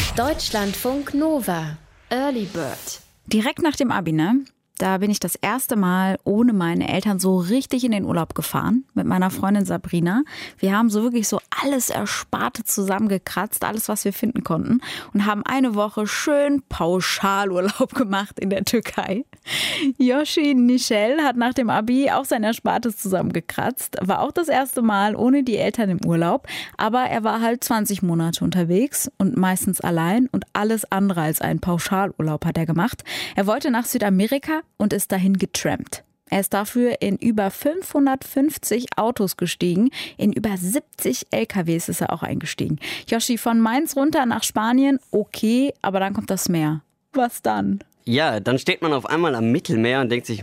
Deutschlandfunk Nova. Early Bird. Direkt nach dem Abi, ne? Da bin ich das erste Mal ohne meine Eltern so richtig in den Urlaub gefahren mit meiner Freundin Sabrina. Wir haben so wirklich so alles Ersparte zusammengekratzt, alles, was wir finden konnten und haben eine Woche schön Pauschalurlaub gemacht in der Türkei. Yoshi Nichel hat nach dem Abi auch sein Erspartes zusammengekratzt, war auch das erste Mal ohne die Eltern im Urlaub, aber er war halt 20 Monate unterwegs und meistens allein und alles andere als einen Pauschalurlaub hat er gemacht. Er wollte nach Südamerika und ist dahin getrampt. Er ist dafür in über 550 Autos gestiegen, in über 70 LKWs ist er auch eingestiegen. Yoshi, von Mainz runter nach Spanien, okay, aber dann kommt das Meer. Was dann? Ja, dann steht man auf einmal am Mittelmeer und denkt sich,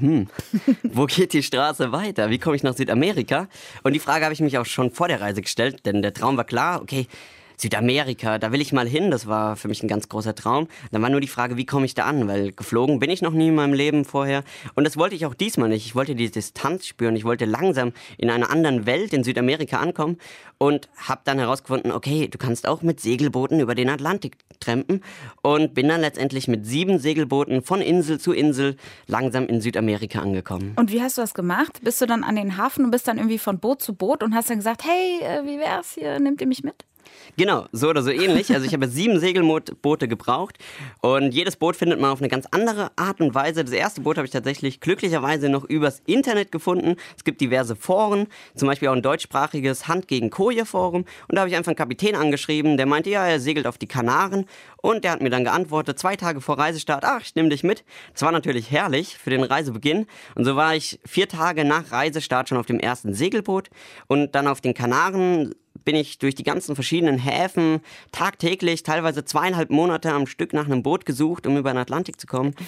wo geht die Straße weiter? Wie komme ich nach Südamerika? Und die Frage habe ich mich auch schon vor der Reise gestellt, denn der Traum war klar, okay, Südamerika, da will ich mal hin, das war für mich ein ganz großer Traum. Dann war nur die Frage, wie komme ich da an, weil geflogen bin ich noch nie in meinem Leben vorher. Und das wollte ich auch diesmal nicht. Ich wollte die Distanz spüren, ich wollte langsam in einer anderen Welt in Südamerika ankommen und habe dann herausgefunden, okay, du kannst auch mit Segelbooten über den Atlantik trampen und bin dann letztendlich mit 7 Segelbooten von Insel zu Insel langsam in Südamerika angekommen. Und wie hast du das gemacht? Bist du dann an den Hafen und bist dann irgendwie von Boot zu Boot und hast dann gesagt, hey, wie wär's hier, nehmt ihr mich mit? Genau, so oder so ähnlich. Also ich habe 7 Segelboote gebraucht und jedes Boot findet man auf eine ganz andere Art und Weise. Das erste Boot habe ich tatsächlich glücklicherweise noch übers Internet gefunden. Es gibt diverse Foren, zum Beispiel auch ein deutschsprachiges Hand gegen Koje Forum. Und da habe ich einfach einen Kapitän angeschrieben, der meinte, ja, er segelt auf die Kanaren. Und der hat mir dann geantwortet, 2 Tage vor Reisestart, ach, ich nehme dich mit. Das war natürlich herrlich für den Reisebeginn. Und so war ich 4 Tage nach Reisestart schon auf dem ersten Segelboot. Und dann auf den Kanaren bin ich durch die ganzen verschiedenen Häfen tagtäglich, teilweise 2,5 Monate am Stück nach einem Boot gesucht, um über den Atlantik zu kommen.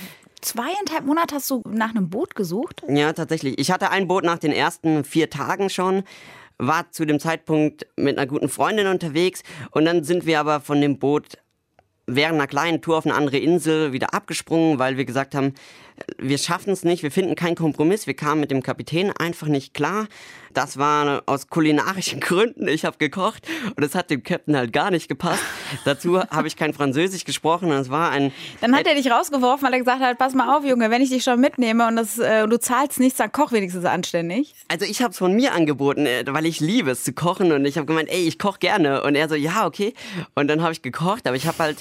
2,5 Monate hast du nach einem Boot gesucht? Ja, tatsächlich. Ich hatte ein Boot nach den ersten 4 Tagen schon, war zu dem Zeitpunkt mit einer guten Freundin unterwegs und dann sind wir aber von dem Boot während einer kleinen Tour auf eine andere Insel wieder abgesprungen, weil wir gesagt haben, wir schaffen es nicht, wir finden keinen Kompromiss. Wir kamen mit dem Kapitän einfach nicht klar. Das war aus kulinarischen Gründen. Ich habe gekocht und es hat dem Captain halt gar nicht gepasst. Dazu habe ich kein Französisch gesprochen. Es war Dann hat er dich rausgeworfen, weil er gesagt hat, pass mal auf, Junge, wenn ich dich schon mitnehme und du zahlst nichts, dann koch wenigstens anständig. Also ich habe es von mir angeboten, weil ich liebe es zu kochen und ich habe gemeint, ey, ich koche gerne. Und er so, ja, okay. Und dann habe ich gekocht, aber ich habe halt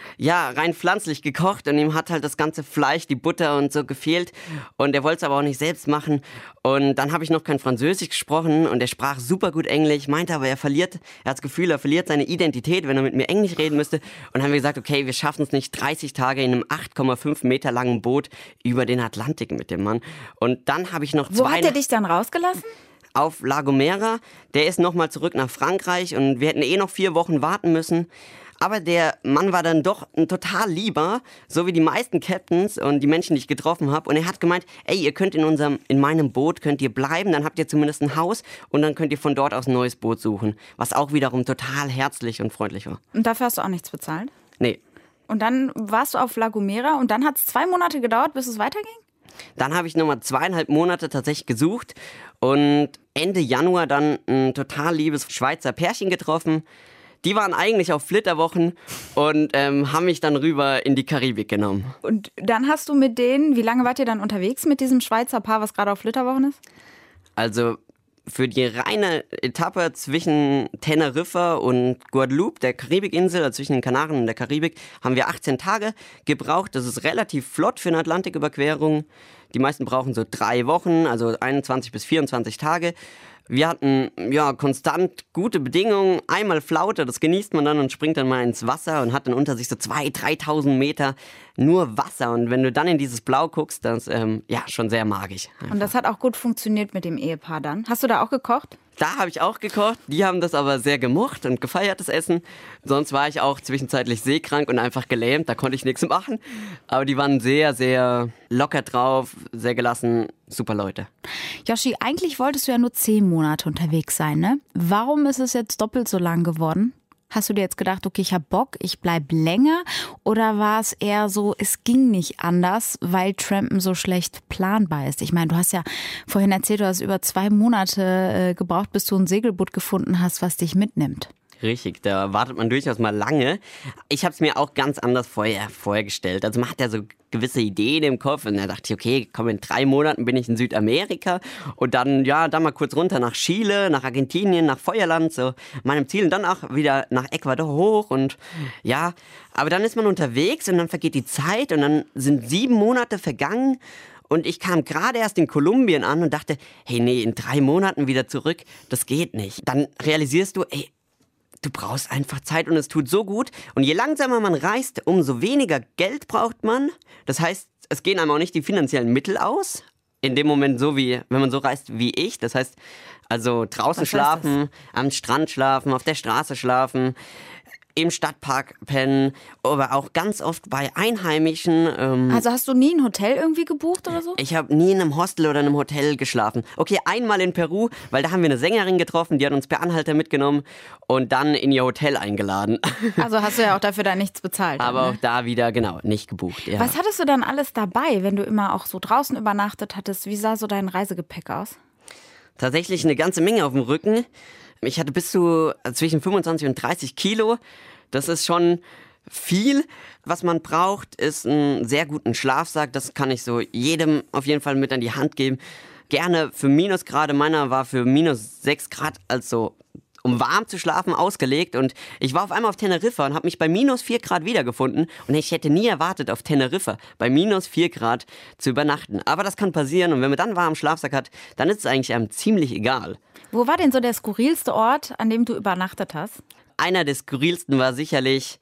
rein pflanzlich gekocht und ihm hat halt das ganze Fleisch, die Butter und so gefehlt und er wollte es aber auch nicht selbst machen und dann habe ich noch kein Französisch gesprochen und er sprach super gut Englisch, meinte aber er hat das Gefühl, er verliert seine Identität, wenn er mit mir Englisch reden müsste und dann haben wir gesagt, okay, wir schaffen es nicht 30 Tage in einem 8,5 Meter langen Boot über den Atlantik mit dem Mann und dann habe ich noch Wo hat er dich dann rausgelassen? Auf La Gomera, der ist nochmal zurück nach Frankreich und wir hätten noch 4 Wochen warten müssen. Aber der Mann war dann doch ein total lieber, so wie die meisten Captains und die Menschen, die ich getroffen habe. Und er hat gemeint, ey, ihr könnt in meinem Boot könnt ihr bleiben, dann habt ihr zumindest ein Haus und dann könnt ihr von dort aus ein neues Boot suchen. Was auch wiederum total herzlich und freundlich war. Und dafür hast du auch nichts bezahlt? Nee. Und dann warst du auf La Gomera und dann hat es 2 Monate gedauert, bis es weiterging? Dann habe ich nochmal 2,5 Monate tatsächlich gesucht und Ende Januar dann ein total liebes Schweizer Pärchen getroffen. Die waren eigentlich auf Flitterwochen und haben mich dann rüber in die Karibik genommen. Und dann hast du mit denen, wie lange wart ihr dann unterwegs mit diesem Schweizer Paar, was gerade auf Flitterwochen ist? Also für die reine Etappe zwischen Teneriffa und Guadeloupe, der Karibikinsel, also zwischen den Kanaren und der Karibik, haben wir 18 Tage gebraucht. Das ist relativ flott für eine Atlantiküberquerung. Die meisten brauchen so 3 Wochen, also 21 bis 24 Tage. Wir hatten konstant gute Bedingungen. Einmal Flaute, das genießt man dann und springt dann mal ins Wasser und hat dann unter sich so 2.000, 3.000 Meter nur Wasser. Und wenn du dann in dieses Blau guckst, das ist schon sehr magisch. Einfach. Und das hat auch gut funktioniert mit dem Ehepaar dann. Hast du da auch gekocht? Da habe ich auch gekocht. Die haben das aber sehr gemocht und gefeiert, das Essen. Sonst war ich auch zwischenzeitlich seekrank und einfach gelähmt. Da konnte ich nichts machen. Aber die waren sehr, sehr locker drauf, sehr gelassen. Super Leute. Yoshi, eigentlich wolltest du ja nur 10 Monate unterwegs sein, ne? Warum ist es jetzt doppelt so lang geworden? Hast du dir jetzt gedacht, okay, ich habe Bock, ich bleib länger? Oder war es eher so, es ging nicht anders, weil Trampen so schlecht planbar ist? Ich meine, du hast ja vorhin erzählt, du hast über 2 Monate gebraucht, bis du ein Segelboot gefunden hast, was dich mitnimmt. Richtig, da wartet man durchaus mal lange. Ich habe es mir auch ganz anders vorgestellt. Also man hat ja so gewisse Ideen im Kopf und da dachte ich, okay, komm, in 3 Monaten bin ich in Südamerika und dann, dann mal kurz runter nach Chile, nach Argentinien, nach Feuerland, so meinem Ziel und dann auch wieder nach Ecuador hoch und ja, aber dann ist man unterwegs und dann vergeht die Zeit und dann sind 7 Monate vergangen. Und ich kam gerade erst in Kolumbien an und dachte, hey, nee, in 3 Monaten wieder zurück, das geht nicht. Dann realisierst du, ey, du brauchst einfach Zeit und es tut so gut. Und je langsamer man reist, umso weniger Geld braucht man. Das heißt, es gehen einem auch nicht die finanziellen Mittel aus. In dem Moment so wie, wenn man so reist wie ich. Das heißt, also draußen schlafen, am Strand schlafen, auf der Straße schlafen, im Stadtpark pennen, aber auch ganz oft bei Einheimischen. Also hast du nie ein Hotel irgendwie gebucht oder so? Ich habe nie in einem Hostel oder einem Hotel geschlafen. Okay, einmal in Peru, weil da haben wir eine Sängerin getroffen, die hat uns per Anhalter mitgenommen und dann in ihr Hotel eingeladen. Also hast du ja auch dafür da nichts bezahlt. Aber dann, auch da wieder, genau, nicht gebucht. Ja. Was hattest du dann alles dabei, wenn du immer auch so draußen übernachtet hattest? Wie sah so dein Reisegepäck aus? Tatsächlich eine ganze Menge auf dem Rücken. Ich hatte bis zu zwischen 25 und 30 Kilo. Das ist schon viel. Was man braucht, ist einen sehr guten Schlafsack. Das kann ich so jedem auf jeden Fall mit an die Hand geben. Gerne für Minusgrade. Meiner war für minus 6 Grad, also um warm zu schlafen, ausgelegt. Und ich war auf einmal auf Teneriffa und habe mich bei minus 4 Grad wiedergefunden. Und ich hätte nie erwartet, auf Teneriffa bei minus 4 Grad zu übernachten. Aber das kann passieren. Und wenn man dann einen warmen Schlafsack hat, dann ist es eigentlich einem ziemlich egal. Wo war denn so der skurrilste Ort, an dem du übernachtet hast? Einer der skurrilsten war sicherlich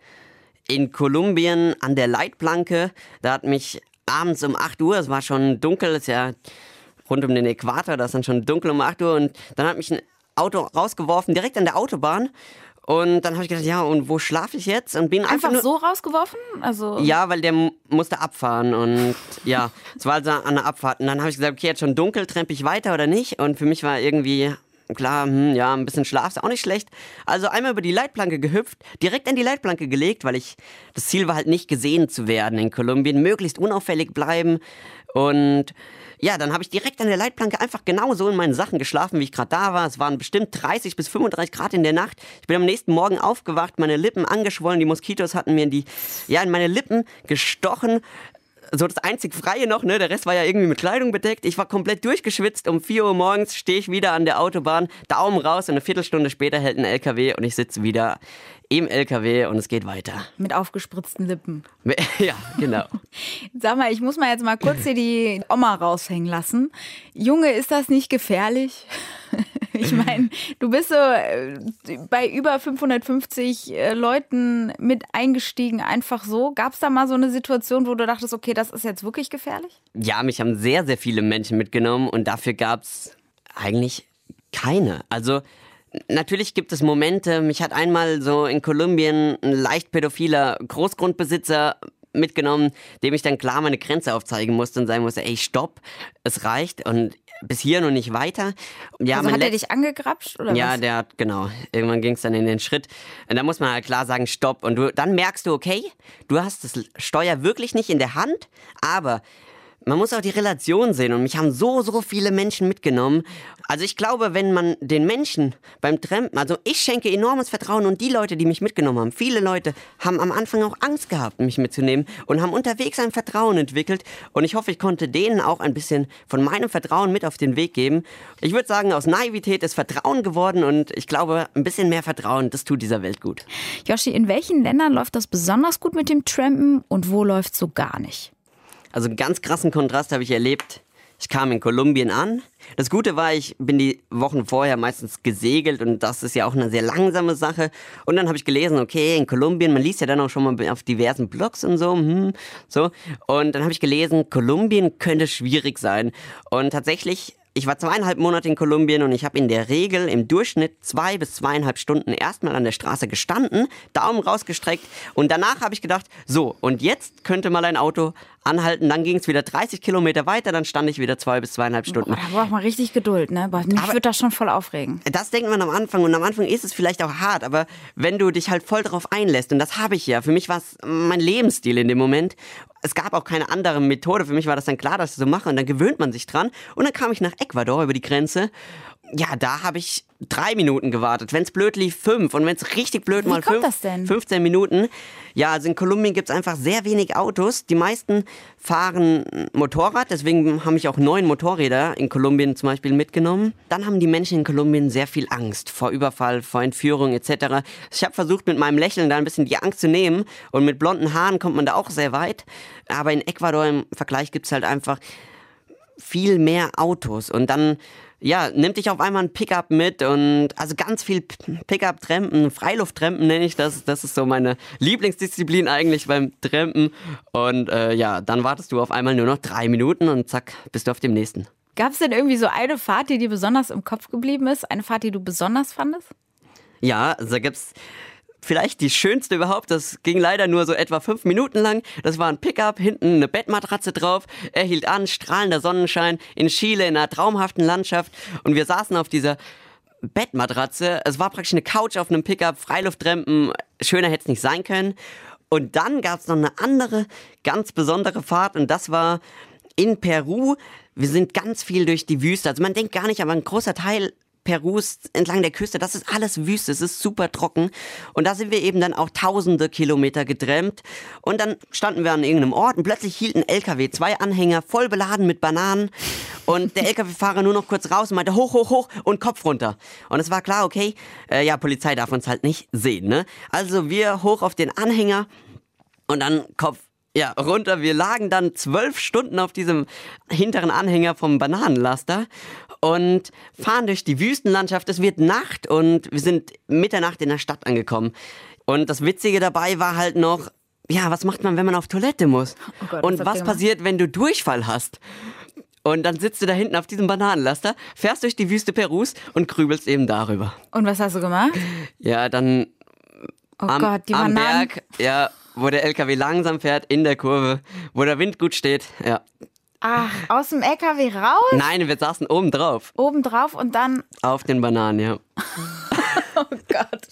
in Kolumbien an der Leitplanke. Da hat mich abends um 8 Uhr, es war schon dunkel, ist ja rund um den Äquator, da ist dann schon dunkel um 8 Uhr. Und dann hat mich ein Auto rausgeworfen, direkt an der Autobahn. Und dann habe ich gedacht, ja, und wo schlafe ich jetzt? Und bin Einfach nur so rausgeworfen? Also ja, weil der musste abfahren und ja, es war also an der Abfahrt. Und dann habe ich gesagt, okay, jetzt schon dunkel, trempe ich weiter oder nicht? Und für mich war irgendwie klar, ja, ein bisschen Schlaf ist auch nicht schlecht. Also einmal über die Leitplanke gehüpft, direkt an die Leitplanke gelegt, weil das Ziel war halt nicht gesehen zu werden in Kolumbien, möglichst unauffällig bleiben. Und ja, dann habe ich direkt an der Leitplanke einfach genauso in meinen Sachen geschlafen, wie ich gerade da war. Es waren bestimmt 30 bis 35 Grad in der Nacht. Ich bin am nächsten Morgen aufgewacht, meine Lippen angeschwollen, die Moskitos hatten mir in meine Lippen gestochen. So das einzig Freie noch, ne? Der Rest war ja irgendwie mit Kleidung bedeckt. Ich war komplett durchgeschwitzt. Um 4 Uhr morgens stehe ich wieder an der Autobahn, Daumen raus und eine Viertelstunde später hält ein LKW und ich sitze wieder im LKW und es geht weiter. Mit aufgespritzten Lippen. Ja, genau. Sag mal, ich muss mal jetzt mal kurz hier die Oma raushängen lassen. Junge, ist das nicht gefährlich? Ich meine, du bist so bei über 550 Leuten mit eingestiegen, einfach so. Gab es da mal so eine Situation, wo du dachtest, okay, das ist jetzt wirklich gefährlich? Ja, mich haben sehr, sehr viele Menschen mitgenommen und dafür gab es eigentlich keine. Also natürlich gibt es Momente, mich hat einmal so in Kolumbien ein leicht pädophiler Großgrundbesitzer mitgenommen, dem ich dann klar meine Grenze aufzeigen musste und sagen musste, ey, stopp, es reicht und bis hier und nicht weiter. Ja, also hat er dich angegrapscht oder ja, was? der hat, genau. Irgendwann ging es dann in den Schritt. Und da muss man halt klar sagen, stopp. Und dann merkst du, okay, du hast das Steuer wirklich nicht in der Hand, aber man muss auch die Relation sehen und mich haben so viele Menschen mitgenommen. Also ich glaube, wenn man den Menschen beim Trampen, also ich schenke enormes Vertrauen und die Leute, die mich mitgenommen haben, viele Leute haben am Anfang auch Angst gehabt, mich mitzunehmen und haben unterwegs ein Vertrauen entwickelt und ich hoffe, ich konnte denen auch ein bisschen von meinem Vertrauen mit auf den Weg geben. Ich würde sagen, aus Naivität ist Vertrauen geworden und ich glaube, ein bisschen mehr Vertrauen, das tut dieser Welt gut. Joshi, in welchen Ländern läuft das besonders gut mit dem Trampen und wo läuft es so gar nicht? Also einen ganz krassen Kontrast habe ich erlebt. Ich kam in Kolumbien an. Das Gute war, ich bin die Wochen vorher meistens gesegelt und das ist ja auch eine sehr langsame Sache. Und dann habe ich gelesen, okay, in Kolumbien, man liest ja dann auch schon mal auf diversen Blogs und so. Und dann habe ich gelesen, Kolumbien könnte schwierig sein. Und tatsächlich, ich war 2,5 Monate in Kolumbien und ich habe in der Regel im Durchschnitt 2 bis 2,5 Stunden erstmal an der Straße gestanden, Daumen rausgestreckt und danach habe ich gedacht, so und jetzt könnte mal ein Auto anhalten, dann ging es wieder 30 Kilometer weiter, dann stand ich wieder 2 bis 2,5 Stunden. Da braucht man richtig Geduld, ne? Mich würde das schon voll aufregen. Das denkt man am Anfang und am Anfang ist es vielleicht auch hart, aber wenn du dich halt voll darauf einlässt und das habe ich ja, für mich war es mein Lebensstil in dem Moment. Es gab auch keine andere Methode, für mich war das dann klar, dass ich so mache und dann gewöhnt man sich dran und dann kam ich nach Ecuador über die Grenze. Ja, da habe ich 3 Minuten gewartet. Wenn es blöd lief, 5. Und wenn es richtig blöd mal 15 Minuten. Ja, also in Kolumbien gibt es einfach sehr wenig Autos. Die meisten fahren Motorrad. Deswegen habe ich auch 9 Motorräder in Kolumbien zum Beispiel mitgenommen. Dann haben die Menschen in Kolumbien sehr viel Angst vor Überfall, vor Entführung etc. Ich habe versucht, mit meinem Lächeln da ein bisschen die Angst zu nehmen. Und mit blonden Haaren kommt man da auch sehr weit. Aber in Ecuador im Vergleich gibt es halt einfach viel mehr Autos. Und dann nimmt dich auf einmal ein Pickup mit und also ganz viel Pickup-Trampen, Freilufttrampen nenne ich das. Das ist so meine Lieblingsdisziplin eigentlich beim Trampen. Und dann wartest du auf einmal nur noch 3 Minuten und zack, bist du auf dem nächsten. Gab es denn irgendwie so eine Fahrt, die dir besonders im Kopf geblieben ist? Eine Fahrt, die du besonders fandest? Ja, also da gibt's vielleicht die schönste überhaupt, das ging leider nur so etwa 5 Minuten lang. Das war ein Pickup, hinten eine Bettmatratze drauf. Er hielt an, strahlender Sonnenschein in Chile, in einer traumhaften Landschaft. Und wir saßen auf dieser Bettmatratze. Es war praktisch eine Couch auf einem Pickup, Freilufttrampen. Schöner hätte es nicht sein können. Und dann gab es noch eine andere, ganz besondere Fahrt. Und das war in Peru. Wir sind ganz viel durch die Wüste. Also man denkt gar nicht, aber ein großer Teil Perus entlang der Küste, das ist alles Wüste, es ist super trocken und da sind wir eben dann auch tausende Kilometer getrampt und dann standen wir an irgendeinem Ort und plötzlich hielt ein LKW, 2 Anhänger, voll beladen mit Bananen und der LKW-Fahrer nur noch kurz raus und meinte hoch, hoch, hoch und Kopf runter und es war klar, okay, Polizei darf uns halt nicht sehen, ne? Also wir hoch auf den Anhänger und dann Kopf runter. Wir lagen dann 12 Stunden auf diesem hinteren Anhänger vom Bananenlaster und fahren durch die Wüstenlandschaft. Es wird Nacht und wir sind Mitternacht in der Stadt angekommen. Und das Witzige dabei war halt noch, was macht man, wenn man auf Toilette muss? Oh Gott, und was passiert, wenn du Durchfall hast? Und dann sitzt du da hinten auf diesem Bananenlaster, fährst durch die Wüste Perus und grübelst eben darüber. Und was hast du gemacht? Ja, dann am Berg, wo der LKW langsam fährt, in der Kurve, wo der Wind gut steht, ja. Ach, aus dem LKW raus? Nein, wir saßen oben drauf. Oben drauf und dann? Auf den Bananen, ja. Oh Gott.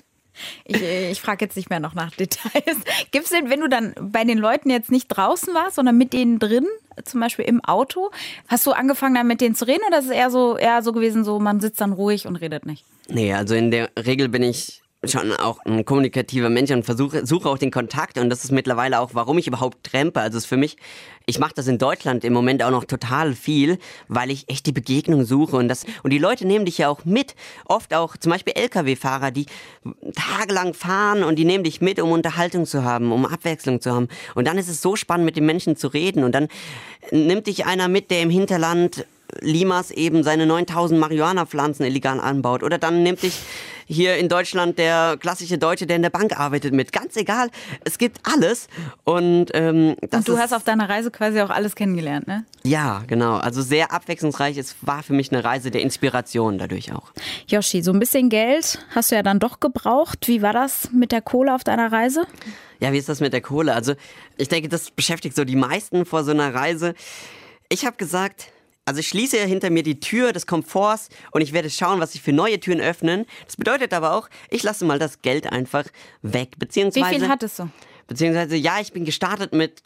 Ich frage jetzt nicht mehr noch nach Details. Gibt's denn, wenn du dann bei den Leuten jetzt nicht draußen warst, sondern mit denen drin, zum Beispiel im Auto, hast du angefangen dann mit denen zu reden oder ist es eher so gewesen, so man sitzt dann ruhig und redet nicht? Nee, also in der Regel bin ich schon auch ein kommunikativer Mensch und suche auch den Kontakt und das ist mittlerweile auch, warum ich überhaupt trampe. Also es ist für mich, ich mache das in Deutschland im Moment auch noch total viel, weil ich echt die Begegnung suche und die Leute nehmen dich ja auch mit. Oft auch zum Beispiel LKW-Fahrer, die tagelang fahren und die nehmen dich mit, um Unterhaltung zu haben, um Abwechslung zu haben. Und dann ist es so spannend, mit den Menschen zu reden und dann nimmt dich einer mit, der im Hinterland Limas eben seine 9000 Marihuana-Pflanzen illegal anbaut. Oder dann nimmt dich hier in Deutschland der klassische Deutsche, der in der Bank arbeitet, mit. Ganz egal, es gibt alles. Und du hast auf deiner Reise quasi auch alles kennengelernt, ne? Ja, genau. Also sehr abwechslungsreich. Es war für mich eine Reise der Inspiration dadurch auch. Yoshi, so ein bisschen Geld hast du ja dann doch gebraucht. Wie war das mit der Kohle auf deiner Reise? Ja, wie ist das mit der Kohle? Also ich denke, das beschäftigt so die meisten vor so einer Reise. Ich habe gesagt, also ich schließe hinter mir die Tür des Komforts und ich werde schauen, was sich für neue Türen öffnen. Das bedeutet aber auch, ich lasse mal das Geld einfach weg. Wie viel hattest du? Beziehungsweise, ich bin gestartet mit,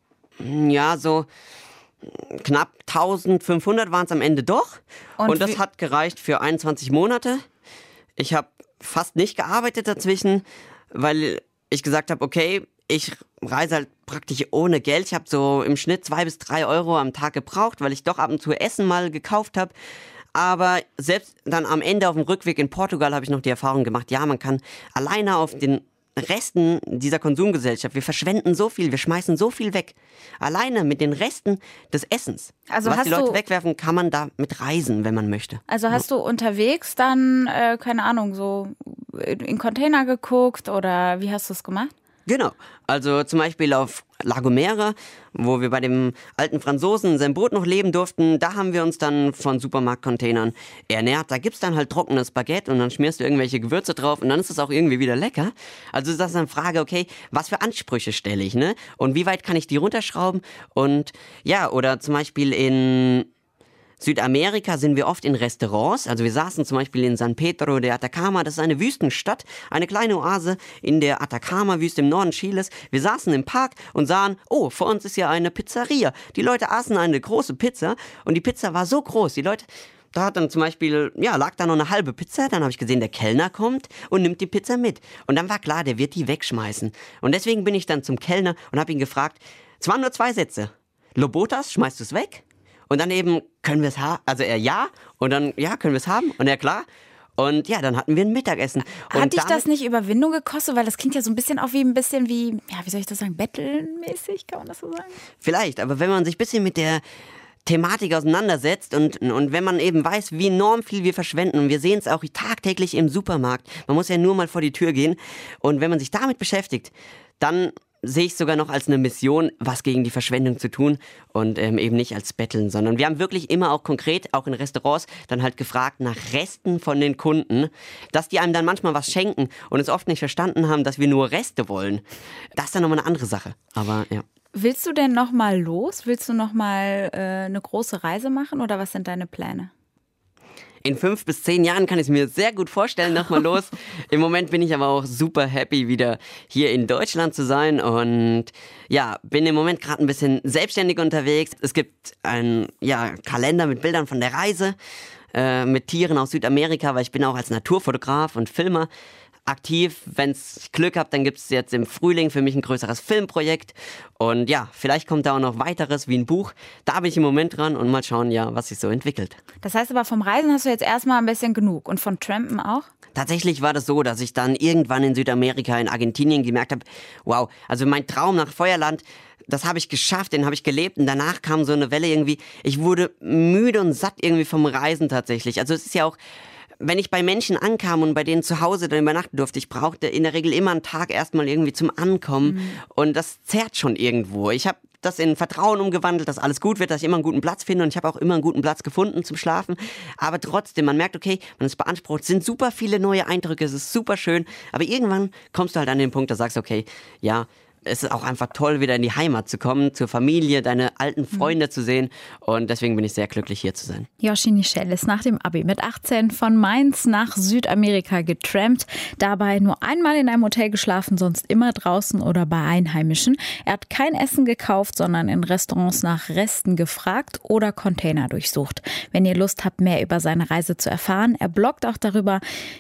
so knapp 1500 waren es am Ende doch. Und das hat gereicht für 21 Monate. Ich habe fast nicht gearbeitet dazwischen, weil ich gesagt habe, okay, ich reise halt praktisch ohne Geld. Ich habe so im Schnitt 2 bis 3 Euro am Tag gebraucht, weil ich doch ab und zu Essen mal gekauft habe. Aber selbst dann am Ende auf dem Rückweg in Portugal habe ich noch die Erfahrung gemacht, man kann alleine auf den Resten dieser Konsumgesellschaft, wir verschwenden so viel, wir schmeißen so viel weg. Alleine mit den Resten des Essens. Also was die Leute wegwerfen, kann man damit reisen, wenn man möchte. Also hast du unterwegs dann, keine Ahnung, so in Container geguckt oder wie hast du es gemacht? Genau, also zum Beispiel auf La Gomera, wo wir bei dem alten Franzosen in seinem Boot noch leben durften, da haben wir uns dann von Supermarktcontainern ernährt. Da gibt's dann halt trockenes Baguette und dann schmierst du irgendwelche Gewürze drauf und dann ist es auch irgendwie wieder lecker. Also ist das eine Frage, okay, was für Ansprüche stelle ich, ne? Und wie weit kann ich die runterschrauben? Und oder zum Beispiel in Südamerika sind wir oft in Restaurants, also wir saßen zum Beispiel in San Pedro de Atacama, das ist eine Wüstenstadt, eine kleine Oase in der Atacama-Wüste im Norden Chiles. Wir saßen im Park und sahen, vor uns ist ja eine Pizzeria. Die Leute aßen eine große Pizza und die Pizza war so groß, die Leute da hat dann zum Beispiel, lag da noch eine halbe Pizza, dann habe ich gesehen, der Kellner kommt und nimmt die Pizza mit. Und dann war klar, der wird die wegschmeißen. Und deswegen bin ich dann zum Kellner und habe ihn gefragt, es waren nur 2 Sätze. Lobotas, schmeißt du es weg? Und dann eben, können wir es haben? Also er ja, und dann, ja, können wir es haben? Und er klar. Und ja, dann hatten wir ein Mittagessen. Hat dich das nicht Überwindung gekostet? Weil das klingt ja so ein bisschen auch wie, wie soll ich das sagen, bettelmäßig, kann man das so sagen? Vielleicht, aber wenn man sich ein bisschen mit der Thematik auseinandersetzt und wenn man eben weiß, wie enorm viel wir verschwenden und wir sehen es auch tagtäglich im Supermarkt, man muss ja nur mal vor die Tür gehen und wenn man sich damit beschäftigt, dann sehe ich sogar noch als eine Mission, was gegen die Verschwendung zu tun und eben nicht als Betteln, sondern wir haben wirklich immer auch konkret, auch in Restaurants, dann halt gefragt nach Resten von den Kunden, dass die einem dann manchmal was schenken und es oft nicht verstanden haben, dass wir nur Reste wollen. Das ist dann nochmal eine andere Sache, aber ja. Willst du denn noch mal los? Willst du noch mal eine große Reise machen oder was sind deine Pläne? In 5 bis 10 Jahren kann ich es mir sehr gut vorstellen, nochmal los. Im Moment bin ich aber auch super happy, wieder hier in Deutschland zu sein und ja, bin im Moment gerade ein bisschen selbstständig unterwegs. Es gibt einen Kalender mit Bildern von der Reise, mit Tieren aus Südamerika, weil ich bin auch als Naturfotograf und Filmer aktiv. Wenn ich Glück habe, dann gibt es jetzt im Frühling für mich ein größeres Filmprojekt. Und ja, vielleicht kommt da auch noch weiteres wie ein Buch. Da bin ich im Moment dran und mal schauen, was sich so entwickelt. Das heißt aber, vom Reisen hast du jetzt erstmal ein bisschen genug. Und von Trampen auch? Tatsächlich war das so, dass ich dann irgendwann in Südamerika, in Argentinien gemerkt habe, wow, also mein Traum nach Feuerland, das habe ich geschafft, den habe ich gelebt und danach kam so eine Welle irgendwie, ich wurde müde und satt irgendwie vom Reisen tatsächlich. Also es ist ja auch, wenn ich bei Menschen ankam und bei denen zu Hause dann übernachten durfte, ich brauchte in der Regel immer einen Tag erstmal irgendwie zum Ankommen und das zerrt schon irgendwo. Ich habe das in Vertrauen umgewandelt, dass alles gut wird, dass ich immer einen guten Platz finde und ich habe auch immer einen guten Platz gefunden zum Schlafen. Aber trotzdem, man merkt, okay, man ist beansprucht, es sind super viele neue Eindrücke, es ist super schön, aber irgendwann kommst du halt an den Punkt, da sagst du, okay, ja, es ist auch einfach toll, wieder in die Heimat zu kommen, zur Familie, deine alten Freunde zu sehen. Und deswegen bin ich sehr glücklich, hier zu sein. Yoshi Nichelle ist nach dem Abi mit 18 von Mainz nach Südamerika getrampt. Dabei nur einmal in einem Hotel geschlafen, sonst immer draußen oder bei Einheimischen. Er hat kein Essen gekauft, sondern in Restaurants nach Resten gefragt oder Container durchsucht. Wenn ihr Lust habt, mehr über seine Reise zu erfahren, er bloggt auch darüber,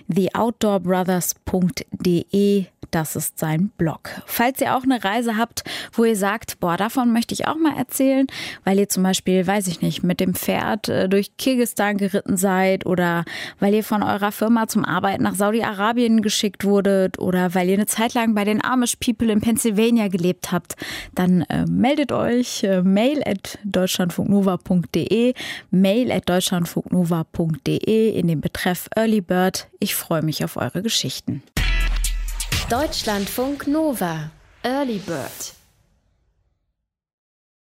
theoutdoorbrothers.de. Das ist sein Blog. Falls ihr auch eine Reise habt, wo ihr sagt, davon möchte ich auch mal erzählen, weil ihr zum Beispiel, weiß ich nicht, mit dem Pferd durch Kirgisistan geritten seid oder weil ihr von eurer Firma zum Arbeiten nach Saudi-Arabien geschickt wurdet oder weil ihr eine Zeit lang bei den Amish People in Pennsylvania gelebt habt, dann meldet euch mail@deutschlandfunknova.de, mail@deutschlandfunknova.de in dem Betreff Early Bird. Ich freue mich auf eure Geschichten. Deutschlandfunk Nova. Early Bird.